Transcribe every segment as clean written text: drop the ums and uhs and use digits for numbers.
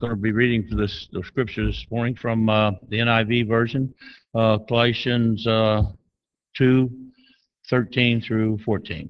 going to be reading for the scripture this morning from the NIV version, Galatians 2:13 through 14.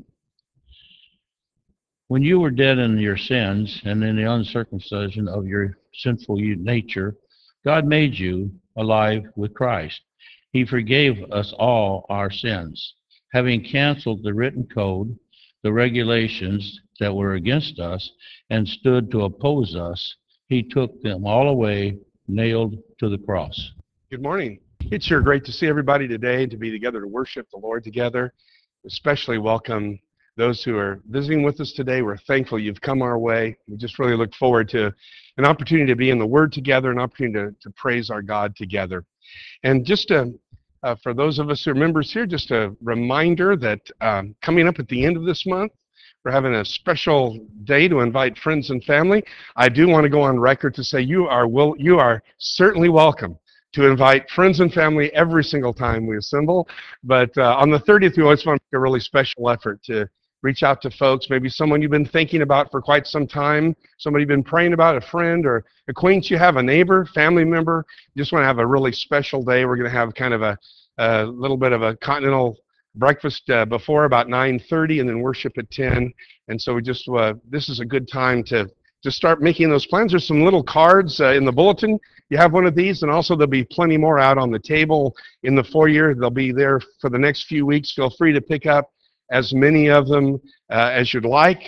When you were dead in your sins and in the uncircumcision of your sinful nature, God made you alive with Christ. He forgave us all our sins, having canceled the written code, the regulations that were against us and stood to oppose us. He took them all away, nailed to the cross. Good morning. It's sure great to see everybody today, to be together to worship the Lord together. Especially welcome those who are visiting with us today. We're thankful you've come our way. We just really look forward to an opportunity to be in the Word together, an opportunity to praise our God together. And just for those of us who are members here, just a reminder that coming up at the end of this month, we're having a special day to invite friends and family. I do want to go on record to say you are certainly welcome to invite friends and family every single time we assemble. But on the 30th, we always want to make a really special effort to reach out to folks, maybe someone you've been thinking about for quite some time, somebody you've been praying about, a friend or acquaintance you have, a neighbor, family member. You just want to have a really special day. We're going to have kind of a little bit of a continental breakfast before about 9:30 and then worship at 10. And so we just, this is a good time to start making those plans. There's some little cards in the bulletin. You have one of these, and also there'll be plenty more out on the table in the foyer. They'll be there for the next few weeks. Feel free to pick up as many of them as you'd like.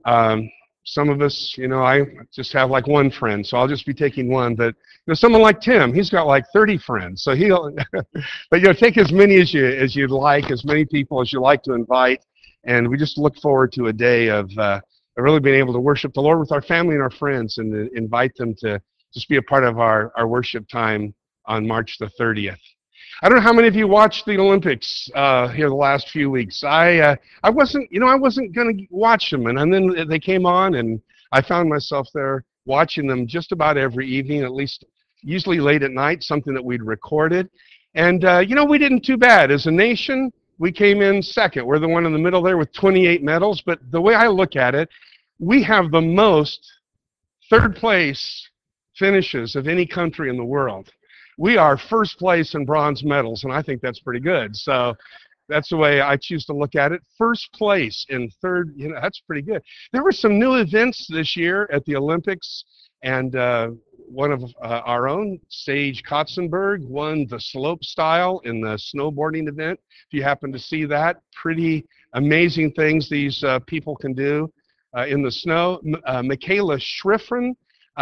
Some of us, I just have like one friend, so I'll just be taking one. But someone like Tim, he's got like 30 friends, so he'll. But take as many as you'd like, as many people as you like to invite, and we just look forward to a day of really being able to worship the Lord with our family and our friends, and invite them to just be a part of our worship time on March the 30th. I don't know how many of you watched the Olympics here the last few weeks. I wasn't going to watch them, and then they came on, and I found myself there watching them just about every evening, at least usually late at night, something that we'd recorded. And, we didn't too bad. As a nation, we came in second. We're the one in the middle there with 28 medals, but the way I look at it, we have the most third place finishes of any country in the world. We are first place in bronze medals, and I think that's pretty good. So that's the way I choose to look at it. First place in third, that's pretty good. There were some new events this year at the Olympics, and one of our own, Sage Kotzenberg, won the slope style in the snowboarding event. If you happen to see that, pretty amazing things these people can do in the snow. Michaela Schifrin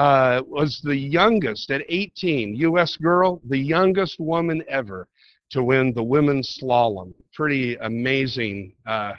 was the youngest at 18, U.S. girl, the youngest woman ever to win the women's slalom. Pretty amazing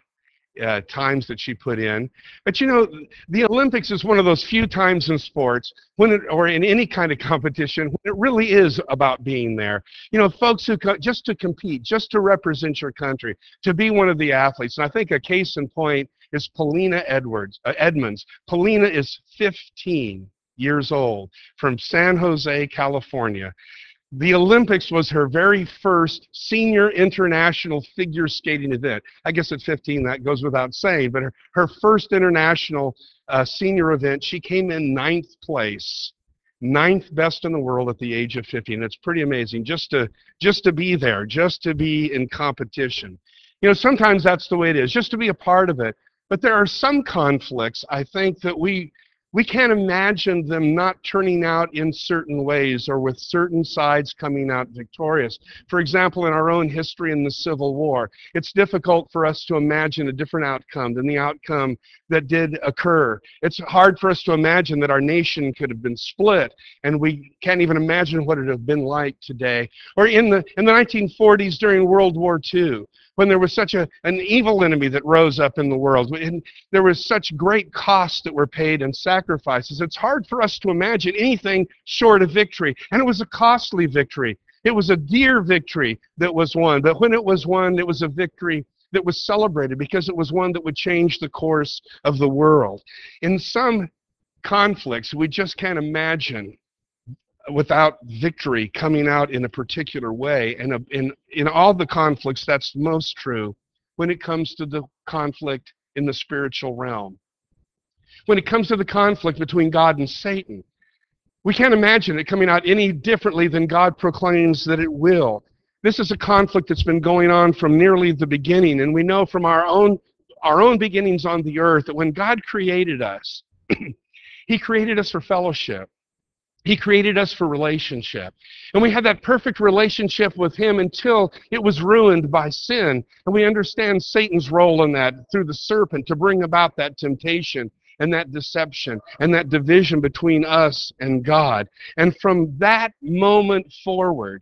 times that she put in. But the Olympics is one of those few times in sports or in any kind of competition when it really is about being there. Folks who just to compete, just to represent your country, to be one of the athletes. And I think a case in point is Paulina Edmonds. Paulina is 15 years old from San Jose, California. The Olympics was her very first senior international figure skating event. I guess at 15 that goes without saying, but her first international senior event, she came in 9th place, 9th best in the world at the age of 15. It's pretty amazing just to be there, just to be in competition. Sometimes that's the way it is, just to be a part of it. But there are some conflicts, I think, that we can't imagine them not turning out in certain ways or with certain sides coming out victorious. For example, in our own history in the Civil War, it's difficult for us to imagine a different outcome than the outcome that did occur. It's hard for us to imagine that our nation could have been split, and we can't even imagine what it would have been like today. Or in the 1940s during World War II, when there was such an evil enemy that rose up in the world, and there was such great costs that were paid and sacrifices. It's hard for us to imagine anything short of victory, and it was a costly victory. It was a dear victory that was won, but when it was won, it was a victory that was celebrated because it was one that would change the course of the world. In some conflicts, we just can't imagine without victory coming out in a particular way. And in all the conflicts, that's most true when it comes to the conflict in the spiritual realm. When it comes to the conflict between God and Satan, We can't imagine it coming out any differently than God proclaims that it will. This is a conflict that's been going on from nearly the beginning, and we know from our own beginnings on the earth that when God created us, He created us for fellowship. He created us for relationship. And we had that perfect relationship with Him until it was ruined by sin. And we understand Satan's role in that through the serpent to bring about that temptation and that deception and that division between us and God. And from that moment forward,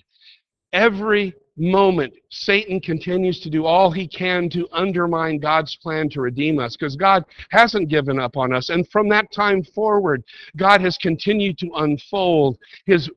every moment, Satan continues to do all he can to undermine God's plan to redeem us, because God hasn't given up on us. And from that time forward, God has continued to unfold His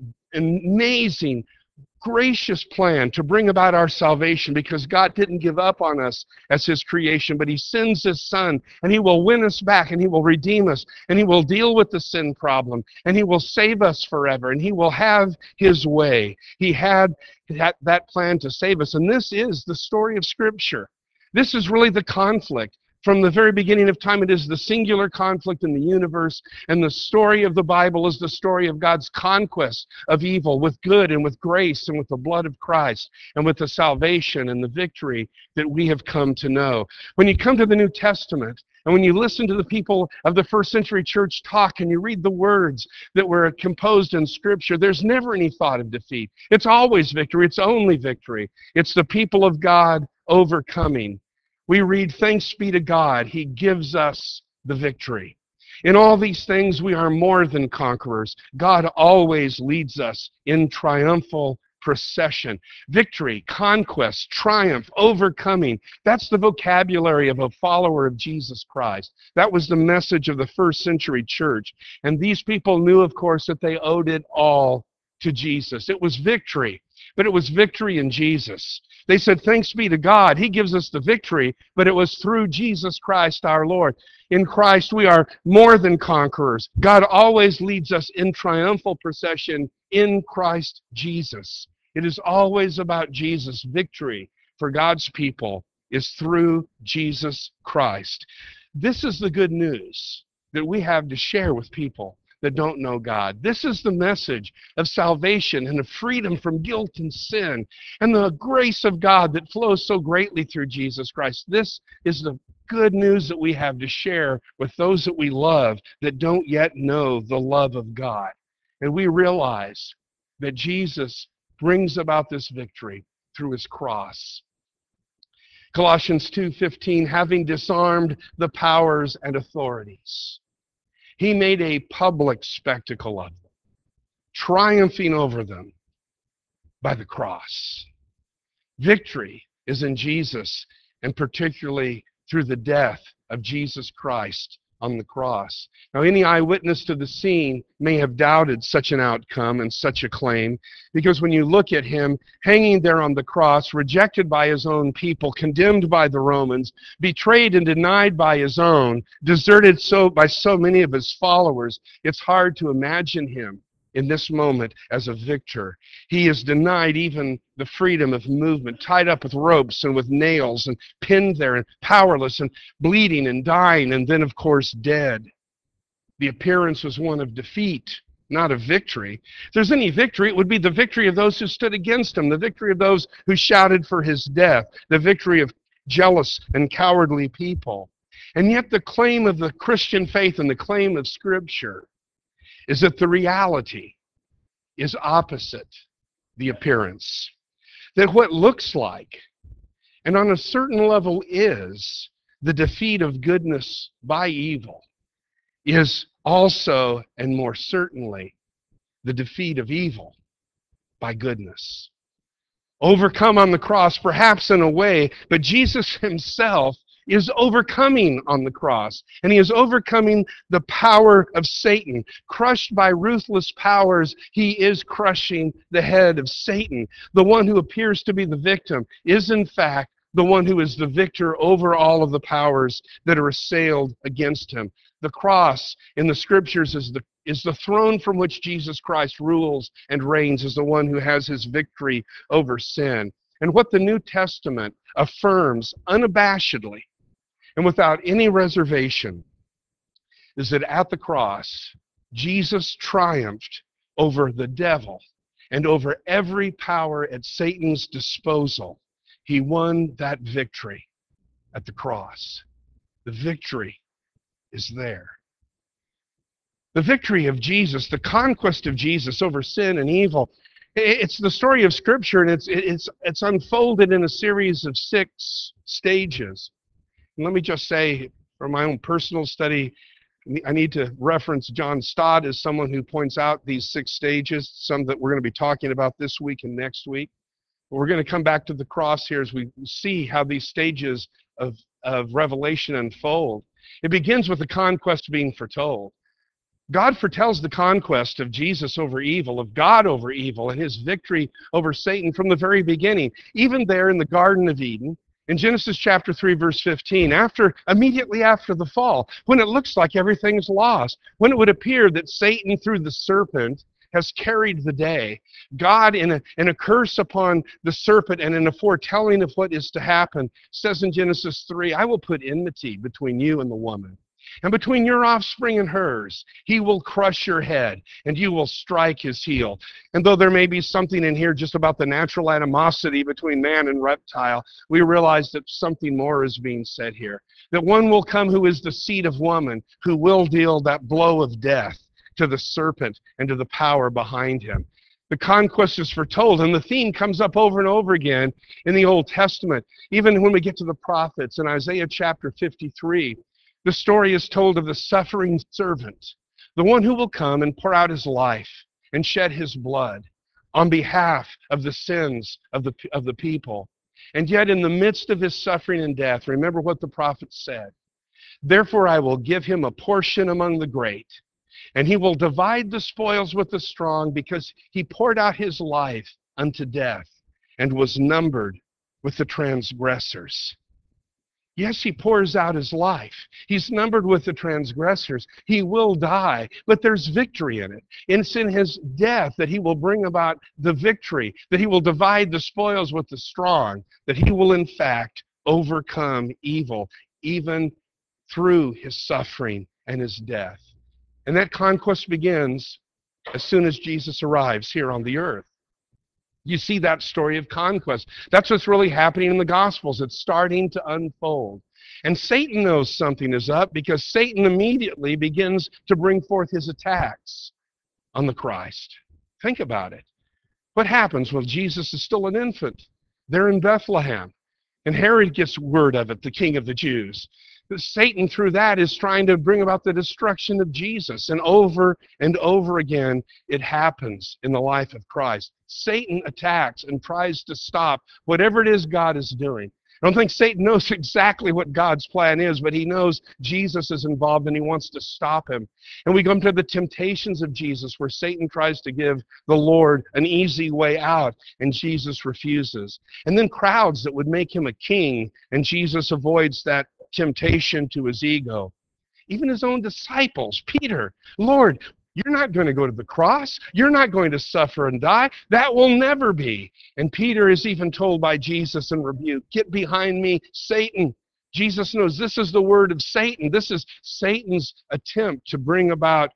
amazing, gracious plan to bring about our salvation, because God didn't give up on us as His creation, but He sends His Son, and He will win us back, and He will redeem us, and He will deal with the sin problem, and He will save us forever, and He will have His way. He had that plan to save us, and this is the story of Scripture. This is really the conflict. From the very beginning of time, it is the singular conflict in the universe, and the story of the Bible is the story of God's conquest of evil with good and with grace and with the blood of Christ and with the salvation and the victory that we have come to know. When you come to the New Testament, and when you listen to the people of the first century church talk and you read the words that were composed in Scripture, there's never any thought of defeat. It's always victory. It's only victory. It's the people of God overcoming. We read, "Thanks be to God, He gives us the victory." In all these things, we are more than conquerors. God always leads us in triumphal procession. Victory, conquest, triumph, overcoming. That's the vocabulary of a follower of Jesus Christ. That was the message of the first century church. And these people knew, of course, that they owed it all to Jesus. It was victory, but it was victory in Jesus. They said, "Thanks be to God, He gives us the victory," but it was through Jesus Christ our Lord. In Christ we are more than conquerors. God always leads us in triumphal procession in Christ Jesus. It is always about Jesus. Victory for God's people is through Jesus Christ. This is the good news that we have to share with people that don't know God. This is the message of salvation and of freedom from guilt and sin and the grace of God that flows so greatly through Jesus Christ. This is the good news that we have to share with those that we love that don't yet know the love of God. And we realize that Jesus brings about this victory through His cross. Colossians 2:15, having disarmed the powers and authorities, He made a public spectacle of them, triumphing over them by the cross. Victory is in Jesus, and particularly through the death of Jesus Christ on the cross. Now, any eyewitness to the scene may have doubted such an outcome and such a claim, because when you look at Him hanging there on the cross, rejected by His own people, condemned by the Romans, betrayed and denied by His own, deserted by so many of His followers, it's hard to imagine Him in this moment as a victor. He is denied even the freedom of movement, tied up with ropes and with nails and pinned there and powerless and bleeding and dying, and then, of course, dead. The appearance was one of defeat, not of victory. If there's any victory, it would be the victory of those who stood against Him, the victory of those who shouted for His death, the victory of jealous and cowardly people. And yet the claim of the Christian faith and the claim of Scripture is that the reality is opposite the appearance. That what looks like, and on a certain level is, the defeat of goodness by evil, is also, and more certainly, the defeat of evil by goodness. Overcome on the cross, perhaps in a way, but Jesus Himself is overcoming on the cross. And He is overcoming the power of Satan. Crushed by ruthless powers, He is crushing the head of Satan. The one who appears to be the victim is, in fact, the one who is the victor over all of the powers that are assailed against Him. The cross in the Scriptures is the throne from which Jesus Christ rules and reigns, as the one who has His victory over sin. And what the New Testament affirms unabashedly and without any reservation is that at the cross, Jesus triumphed over the devil and over every power at Satan's disposal. He won that victory at the cross. The victory is there. The victory of Jesus, the conquest of Jesus over sin and evil, it's the story of Scripture, and it's unfolded in a series of 6 stages. And let me just say, from my own personal study, I need to reference John Stott as someone who points out these 6 stages, some that we're going to be talking about this week and next week. But we're going to come back to the cross here as we see how these stages of revelation unfold. It begins with the conquest being foretold. God foretells the conquest of Jesus over evil, of God over evil, and his victory over Satan from the very beginning. Even there in the Garden of Eden, in Genesis chapter 3, verse 15, immediately after the fall, when it looks like everything's lost, when it would appear that Satan, through the serpent, has carried the day, God, in a curse upon the serpent and in a foretelling of what is to happen, says in Genesis 3, I will put enmity between you and the woman, and between your offspring and hers. He will crush your head, and you will strike his heel. And though there may be something in here just about the natural animosity between man and reptile, we realize that something more is being said here. That one will come who is the seed of woman, who will deal that blow of death to the serpent and to the power behind him. The conquest is foretold, and the theme comes up over and over again in the Old Testament. Even when we get to the prophets in Isaiah chapter 53, the story is told of the suffering servant, the one who will come and pour out his life and shed his blood on behalf of the sins of the people. And yet in the midst of his suffering and death, remember what the prophet said. Therefore I will give him a portion among the great, and he will divide the spoils with the strong, because he poured out his life unto death and was numbered with the transgressors. Yes, he pours out his life. He's numbered with the transgressors. He will die, but there's victory in it. It's in his death that he will bring about the victory, that he will divide the spoils with the strong, that he will in fact overcome evil, even through his suffering and his death. And that conquest begins as soon as Jesus arrives here on the earth. You see that story of conquest. That's what's really happening in the Gospels. It's starting to unfold. And Satan knows something is up, because Satan immediately begins to bring forth his attacks on the Christ. Think about it. What happens when Jesus is still an infant? They're in Bethlehem. And Herod gets word of it, the king of the Jews. Satan, through that, is trying to bring about the destruction of Jesus. And over again, it happens in the life of Christ. Satan attacks and tries to stop whatever it is God is doing. I don't think Satan knows exactly what God's plan is, but he knows Jesus is involved and he wants to stop him. And we come to the temptations of Jesus, where Satan tries to give the Lord an easy way out, and Jesus refuses. And then crowds that would make him a king, and Jesus avoids that temptation to his ego. Even his own disciples, Peter, Lord, you're not going to go to the cross. You're not going to suffer and die. That will never be. And Peter is even told by Jesus in rebuke, get behind me, Satan. Jesus knows this is the word of Satan. This is Satan's attempt to bring about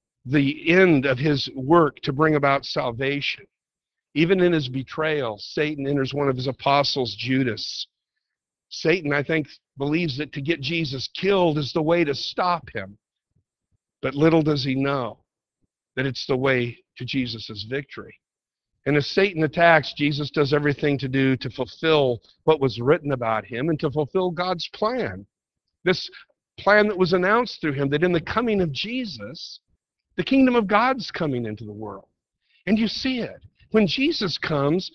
the end of his work, to bring about salvation. Even in his betrayal, Satan enters one of his apostles, Judas. Satan, I think, believes that to get Jesus killed is the way to stop him. But little does he know that it's the way to Jesus' victory. And as Satan attacks, Jesus does everything to fulfill what was written about him and to fulfill God's plan. This plan that was announced through him, that in the coming of Jesus, the kingdom of God's coming into the world. And you see it. When Jesus comes,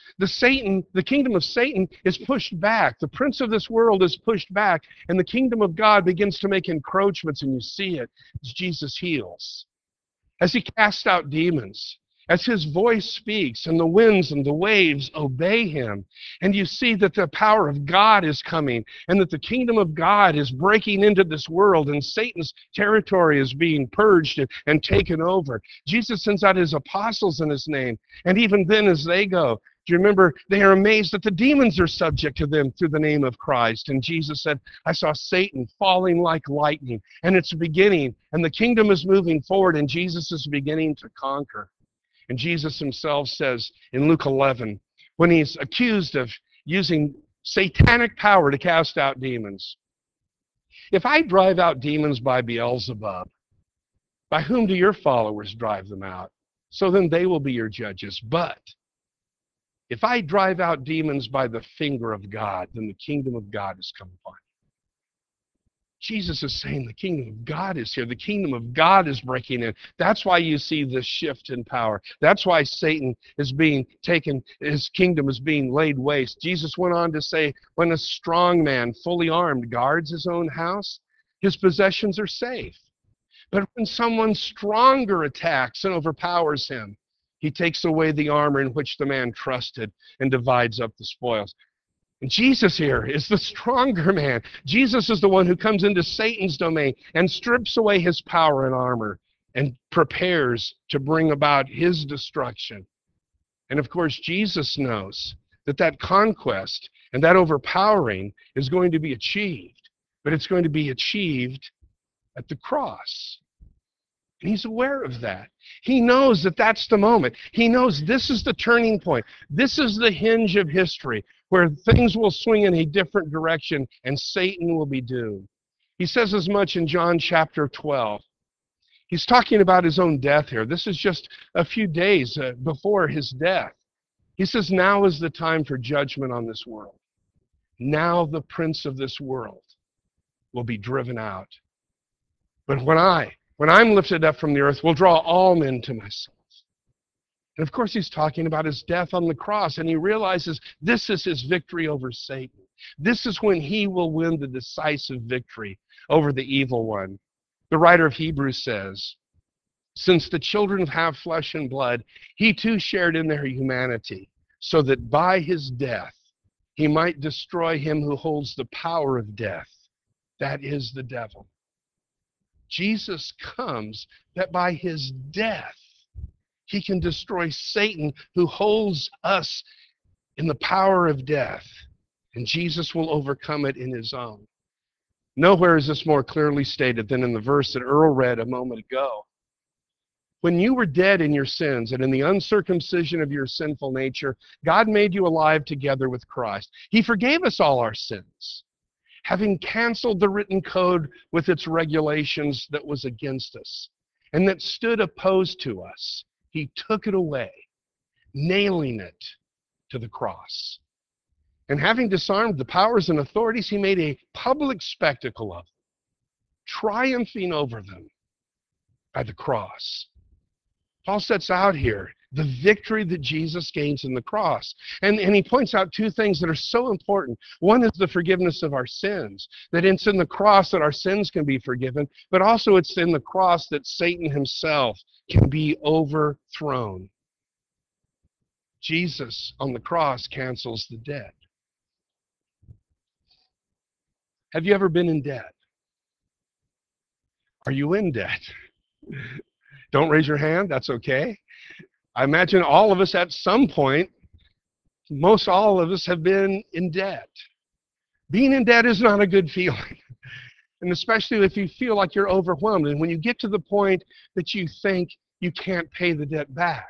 the kingdom of Satan is pushed back. The prince of this world is pushed back, and the kingdom of God begins to make encroachments, and you see it as Jesus heals, as he casts out demons, as his voice speaks, and the winds and the waves obey him. And you see that the power of God is coming, and that the kingdom of God is breaking into this world, and Satan's territory is being purged and taken over. Jesus sends out his apostles in his name, and even then as they go, do you remember, they are amazed that the demons are subject to them through the name of Christ. And Jesus said, I saw Satan falling like lightning, and it's beginning, and the kingdom is moving forward, and Jesus is beginning to conquer. And Jesus himself says in Luke 11, when he's accused of using satanic power to cast out demons, if I drive out demons by Beelzebub, by whom do your followers drive them out? So then they will be your judges. But if I drive out demons by the finger of God, then the kingdom of God has come upon you. Jesus is saying the kingdom of God is here. The kingdom of God is breaking in. That's why you see this shift in power. That's why Satan is being taken, his kingdom is being laid waste. Jesus went on to say, when a strong man, fully armed, guards his own house, his possessions are safe. But when someone stronger attacks and overpowers him, he takes away the armor in which the man trusted and divides up the spoils. And Jesus here is the stronger man. Jesus is the one who comes into Satan's domain and strips away his power and armor and prepares to bring about his destruction. And of course, Jesus knows that that conquest and that overpowering is going to be achieved, but it's going to be achieved at the cross. And he's aware of that. He knows that that's the moment. He knows this is the turning point. This is the hinge of history where things will swing in a different direction and Satan will be doomed. He says as much in John chapter 12. He's talking about his own death here. This is just a few days before his death. He says, now is the time for judgment on this world. Now the prince of this world will be driven out. But when I'm lifted up from the earth, will draw all men to myself. And of course, he's talking about his death on the cross, and he realizes this is his victory over Satan. This is when he will win the decisive victory over the evil one. The writer of Hebrews says, since the children have flesh and blood, he too shared in their humanity, so that by his death he might destroy him who holds the power of death. That is the devil. Jesus comes that by his death he can destroy Satan who holds us in the power of death, and Jesus will overcome it in his own. Nowhere is this more clearly stated than in the verse that Earl read a moment ago. When you were dead in your sins and in the uncircumcision of your sinful nature, God made you alive together with Christ. He forgave us all our sins, having canceled the written code with its regulations that was against us and that stood opposed to us. He took it away, nailing it to the cross. And having disarmed the powers and authorities, he made a public spectacle of them, triumphing over them by the cross. Paul sets out here the victory that Jesus gains in the cross. And he points out two things that are so important. One is the forgiveness of our sins, that it's in the cross that our sins can be forgiven, but also it's in the cross that Satan himself can be overthrown. Jesus on the cross cancels the debt. Have you ever been in debt? Are you in debt? Don't raise your hand, that's okay. I imagine all of us at some point, most all of us have been in debt. Being in debt is not a good feeling. And especially if you feel like you're overwhelmed. And when you get to the point that you think you can't pay the debt back.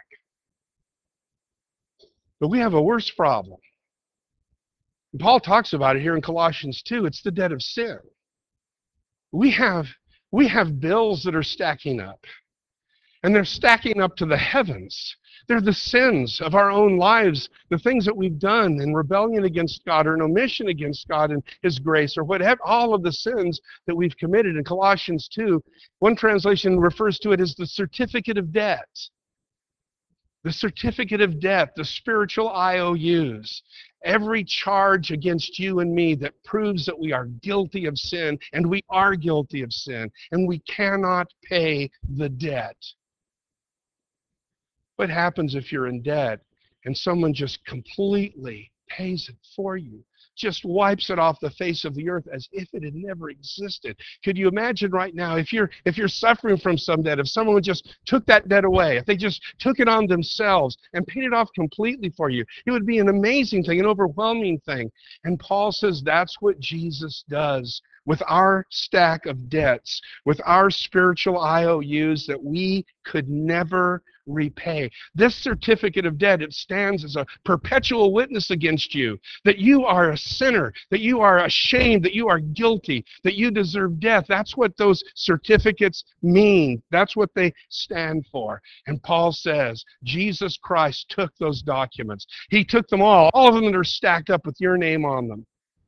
But we have a worse problem. And Paul talks about it here in Colossians 2. It's the debt of sin. We have bills that are stacking up. And they're stacking up to the heavens. They're the sins of our own lives, the things that we've done in rebellion against God or in omission against God and his grace or whatever, all of the sins that we've committed. In Colossians 2, one translation refers to it as the certificate of debt. The certificate of debt, the spiritual IOUs, every charge against you and me that proves that we are guilty of sin, and we are guilty of sin, and we cannot pay the debt. What happens if you're in debt and someone just completely pays it for you, just wipes it off the face of the earth as if it had never existed? Could you imagine right now if you're suffering from some debt, if someone just took that debt away, if they just took it on themselves and paid it off completely for you? It would be an amazing thing, an overwhelming thing. And Paul says that's what Jesus does with our stack of debts, with our spiritual IOUs that we could never repay. This certificate of debt, it stands as a perpetual witness against you that you are a sinner, that you are ashamed, that you are guilty, that you deserve death. That's what those certificates mean. That's what they stand for. And Paul says Jesus Christ took those documents. He took them all of them that are stacked up with your name on them,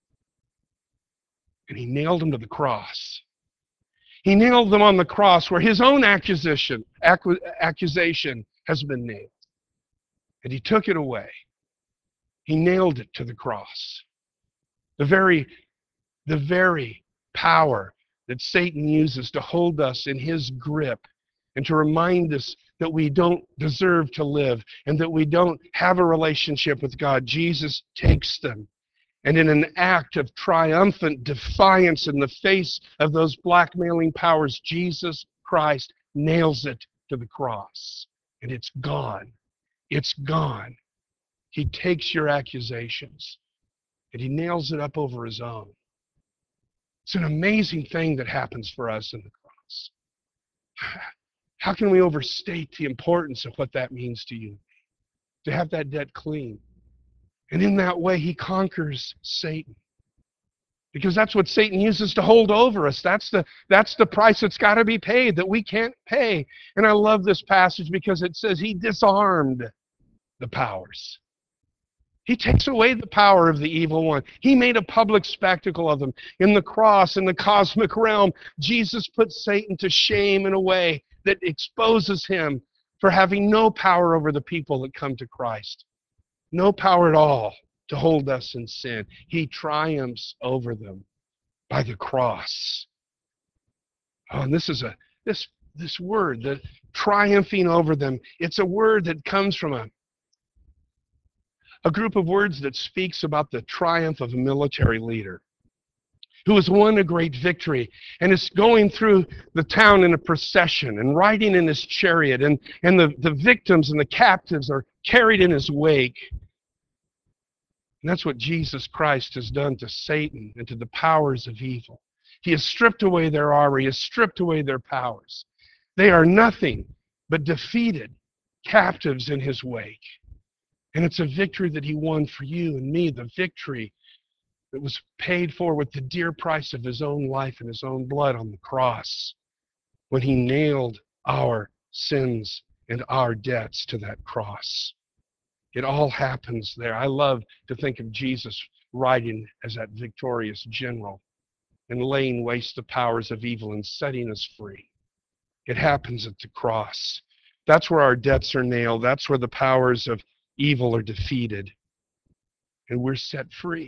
and he nailed them to the cross. He nailed them on the cross where his own accusation has been nailed. And he took it away. He nailed it to the cross. The very power that Satan uses to hold us in his grip and to remind us that we don't deserve to live and that we don't have a relationship with God. Jesus takes them. And in an act of triumphant defiance in the face of those blackmailing powers, Jesus Christ nails it to the cross. And it's gone. It's gone. He takes your accusations and he nails it up over his own. It's an amazing thing that happens for us in the cross. How can we overstate the importance of what that means to you? To have that debt clean. And in that way, he conquers Satan. Because that's what Satan uses to hold over us. That's the price that's got to be paid that we can't pay. And I love this passage because it says he disarmed the powers. He takes away the power of the evil one. He made a public spectacle of them. In the cross, in the cosmic realm, Jesus put Satan to shame in a way that exposes him for having no power over the people that come to Christ. No power at all to hold us in sin. He triumphs over them by the cross. Oh, and this word, the triumphing over them, it's a word that comes from a group of words that speaks about the triumph of a military leader who has won a great victory and is going through the town in a procession and riding in his chariot, and the victims and the captives are carried in his wake. And that's what Jesus Christ has done to Satan and to the powers of evil. He has stripped away their armor. He has stripped away their powers. They are nothing but defeated captives in his wake. And it's a victory that he won for you and me, the victory that was paid for with the dear price of his own life and his own blood on the cross when he nailed our sins and our debts to that cross. It all happens there. I love to think of Jesus riding as that victorious general and laying waste the powers of evil and setting us free. It happens at the cross. That's where our debts are nailed. That's where the powers of evil are defeated. And we're set free.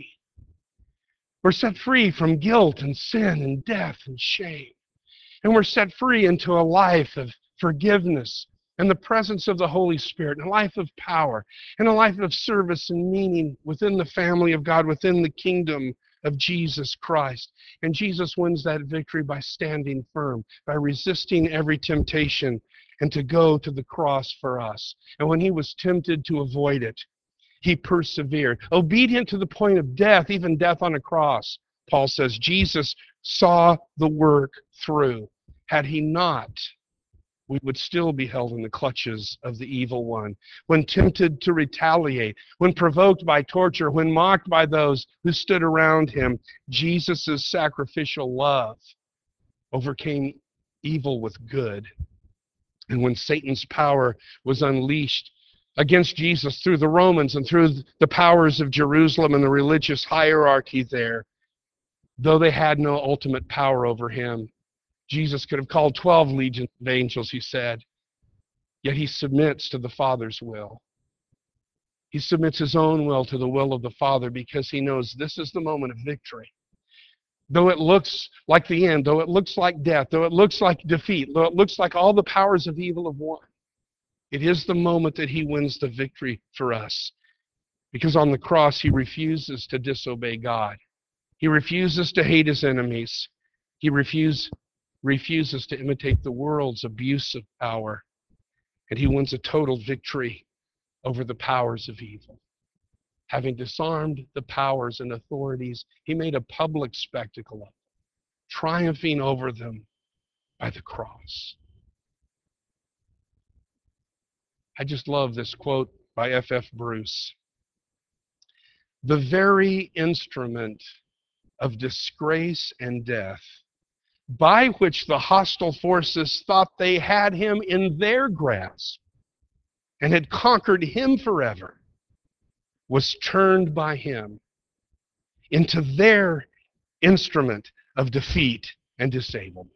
We're set free from guilt and sin and death and shame. And we're set free into a life of forgiveness and the presence of the Holy Spirit, and a life of power, and a life of service and meaning within the family of God, within the kingdom of Jesus Christ. And Jesus wins that victory by standing firm, by resisting every temptation, and to go to the cross for us. And when he was tempted to avoid it, he persevered, obedient to the point of death, even death on a cross. Paul says Jesus saw the work through. Had he not, we would still be held in the clutches of the evil one. When tempted to retaliate, when provoked by torture, when mocked by those who stood around him, Jesus' sacrificial love overcame evil with good. And when Satan's power was unleashed against Jesus through the Romans and through the powers of Jerusalem and the religious hierarchy there, though they had no ultimate power over him, Jesus could have called 12 legions of angels, he said, yet he submits to the Father's will. He submits his own will to the will of the Father because he knows this is the moment of victory. Though it looks like the end, though it looks like death, though it looks like defeat, though it looks like all the powers of evil have won, it is the moment that he wins the victory for us. Because on the cross, he refuses to disobey God. He refuses to hate his enemies. He refuses to imitate the world's abuse of power. And he wins a total victory over the powers of evil. Having disarmed the powers and authorities, he made a public spectacle of them, triumphing over them by the cross. I just love this quote by F.F. Bruce. The very instrument of disgrace and death, by which the hostile forces thought they had him in their grasp and had conquered him forever, was turned by him into their instrument of defeat and disablement.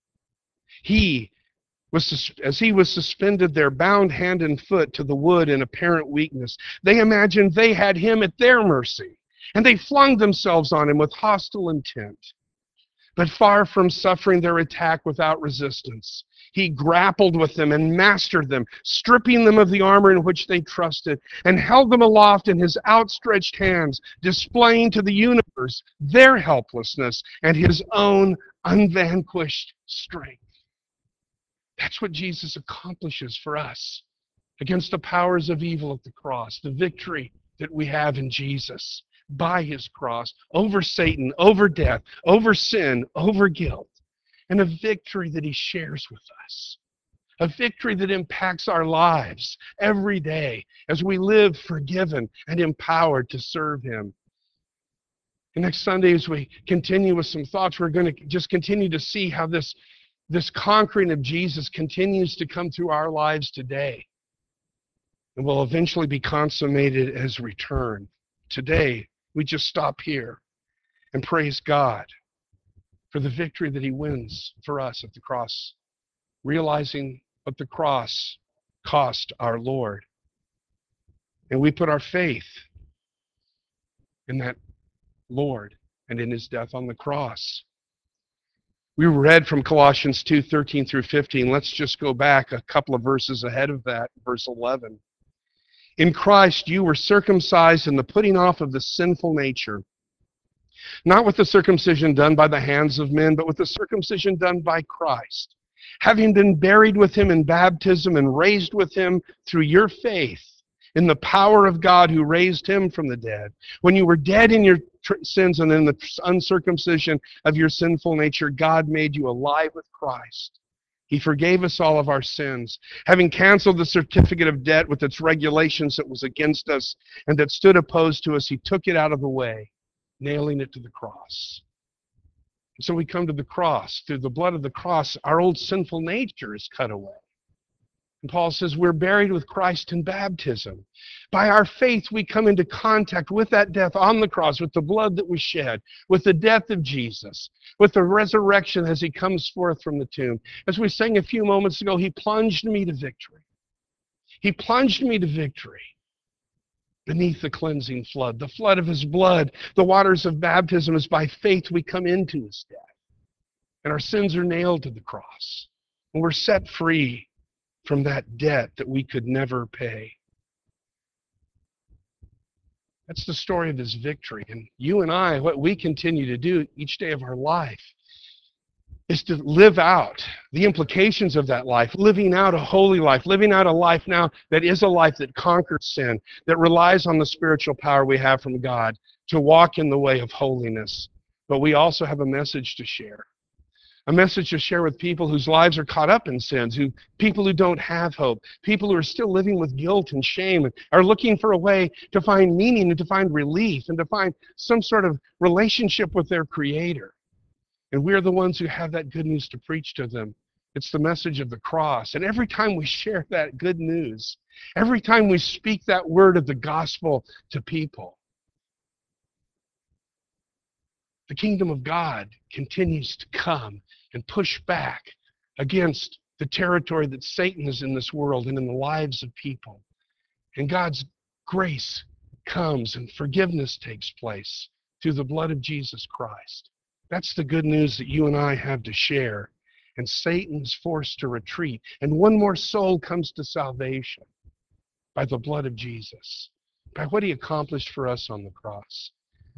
As he was suspended there, bound hand and foot to the wood in apparent weakness, they imagined they had him at their mercy, and they flung themselves on him with hostile intent. But far from suffering their attack without resistance, he grappled with them and mastered them, stripping them of the armor in which they trusted, and held them aloft in his outstretched hands, displaying to the universe their helplessness and his own unvanquished strength. That's what Jesus accomplishes for us against the powers of evil at the cross, the victory that we have in Jesus by his cross over Satan, over death, over sin, over guilt, and a victory that he shares with us. A victory that impacts our lives every day as we live forgiven and empowered to serve him. And next Sunday, as we continue with some thoughts, we're going to just continue to see how this conquering of Jesus continues to come through our lives today and will eventually be consummated as return. Today, we just stop here and praise God for the victory that he wins for us at the cross, realizing what the cross cost our Lord. And we put our faith in that Lord and in his death on the cross. We read from Colossians 2:13 through 15. Let's just go back a couple of verses ahead of that, verse 11. In Christ you were circumcised in the putting off of the sinful nature, not with the circumcision done by the hands of men, but with the circumcision done by Christ, having been buried with him in baptism and raised with him through your faith in the power of God who raised him from the dead. When you were dead in your sins and in the uncircumcision of your sinful nature, God made you alive with Christ. He forgave us all of our sins, having canceled the certificate of debt with its regulations that was against us and that stood opposed to us. He took it out of the way, nailing it to the cross. And so we come to the cross. Through the blood of the cross, our old sinful nature is cut away. And Paul says we're buried with Christ in baptism. By our faith, we come into contact with that death on the cross, with the blood that was shed, with the death of Jesus, with the resurrection as he comes forth from the tomb. As we sang a few moments ago, he plunged me to victory. He plunged me to victory beneath the cleansing flood, the flood of his blood. The waters of baptism is by faith we come into his death. And our sins are nailed to the cross. And we're set free from that debt that we could never pay. That's the story of his victory. And you and I, what we continue to do each day of our life is to live out the implications of that life, living out a holy life, living out a life now that is a life that conquers sin, that relies on the spiritual power we have from God to walk in the way of holiness. But we also have a message to share. A message to share with people whose lives are caught up in sins, people who don't have hope, people who are still living with guilt and shame, and are looking for a way to find meaning and to find relief and to find some sort of relationship with their Creator. And we're the ones who have that good news to preach to them. It's the message of the cross. And every time we share that good news, every time we speak that word of the gospel to people, the kingdom of God continues to come and push back against the territory that Satan is in this world and in the lives of people. And God's grace comes and forgiveness takes place through the blood of Jesus Christ. That's the good news that you and I have to share. And Satan's forced to retreat. And one more soul comes to salvation by the blood of Jesus, by what he accomplished for us on the cross.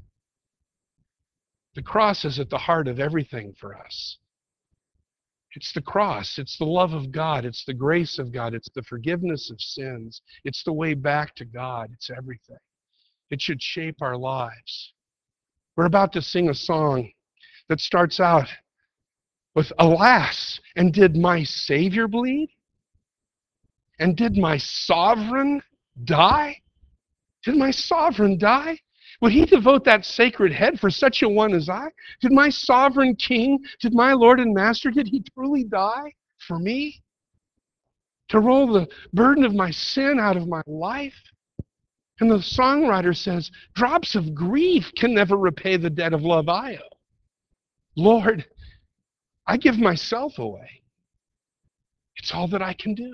The cross is at the heart of everything for us. It's the cross. It's the love of God. It's the grace of God. It's the forgiveness of sins. It's the way back to God. It's everything. It should shape our lives. We're about to sing a song that starts out with, "Alas, and did my Savior bleed? And did my sovereign die? Did my sovereign die? Would he devote that sacred head for such a one as I? Did my sovereign king, did my Lord and Master, did he truly die for me? To roll the burden of my sin out of my life? And the songwriter says, drops of grief can never repay the debt of love I owe. Lord, I give myself away. It's all that I can do.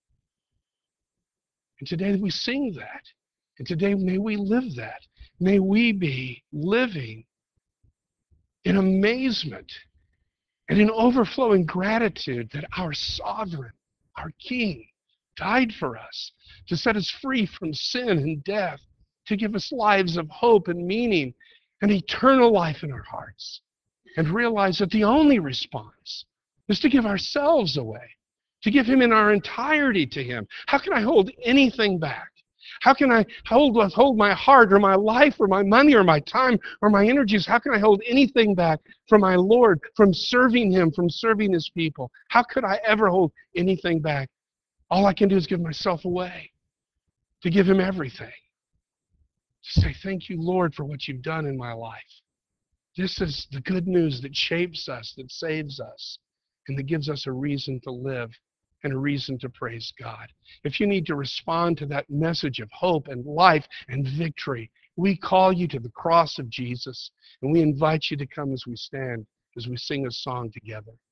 And today we sing that. And today may we live that. May we be living in amazement and in overflowing gratitude that our sovereign, our King, died for us to set us free from sin and death, to give us lives of hope and meaning and eternal life in our hearts. And realize that the only response is to give ourselves away, to give Him in our entirety to Him. How can I hold anything back? How can I hold my heart or my life or my money or my time or my energies? How can I hold anything back from my Lord, from serving Him, from serving His people? How could I ever hold anything back? All I can do is give myself away, to give Him everything. To say, thank you, Lord, for what you've done in my life. This is the good news that shapes us, that saves us, and that gives us a reason to live and a reason to praise God. If you need to respond to that message of hope and life and victory, we call you to the cross of Jesus, and we invite you to come as we stand, as we sing a song together.